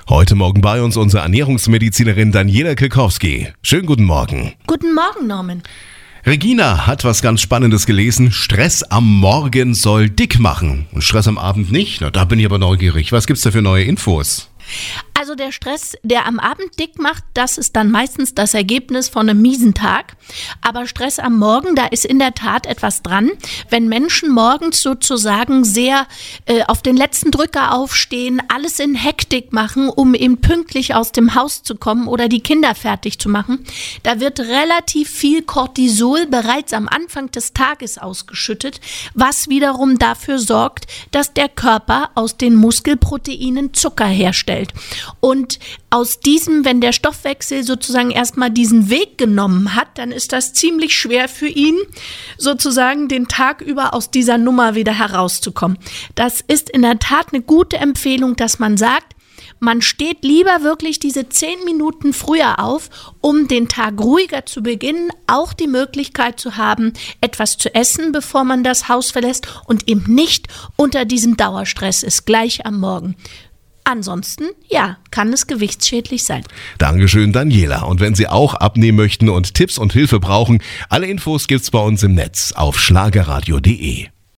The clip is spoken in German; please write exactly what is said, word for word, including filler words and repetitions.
Heute Morgen bei uns unsere Ernährungsmedizinerin Daniela Kilkowski. Schönen guten Morgen. Guten Morgen, Norman. Regina hat was ganz Spannendes gelesen. Stress am Morgen soll dick machen. Und Stress am Abend nicht? Na, da bin ich aber neugierig. Was gibt's da für neue Infos? Also der Stress, der am Abend dick macht, das ist dann meistens das Ergebnis von einem miesen Tag. Aber Stress am Morgen, da ist in der Tat etwas dran. Wenn Menschen morgens sozusagen sehr äh, auf den letzten Drücker aufstehen, alles in Hektik machen, um eben pünktlich aus dem Haus zu kommen oder die Kinder fertig zu machen, da wird relativ viel Cortisol bereits am Anfang des Tages ausgeschüttet, was wiederum dafür sorgt, dass der Körper aus den Muskelproteinen Zucker herstellt. Und aus diesem, wenn der Stoffwechsel sozusagen erstmal diesen Weg genommen hat, dann ist das ziemlich schwer für ihn, sozusagen den Tag über aus dieser Nummer wieder herauszukommen. Das ist in der Tat eine gute Empfehlung, dass man sagt, man steht lieber wirklich diese zehn Minuten früher auf, um den Tag ruhiger zu beginnen, auch die Möglichkeit zu haben, etwas zu essen, bevor man das Haus verlässt und eben nicht unter diesem Dauerstress ist, gleich am Morgen. Ansonsten, ja, kann es gewichtsschädlich sein. Dankeschön, Daniela. Und wenn Sie auch abnehmen möchten und Tipps und Hilfe brauchen, alle Infos gibt's bei uns im Netz auf schlagerradio punkt de.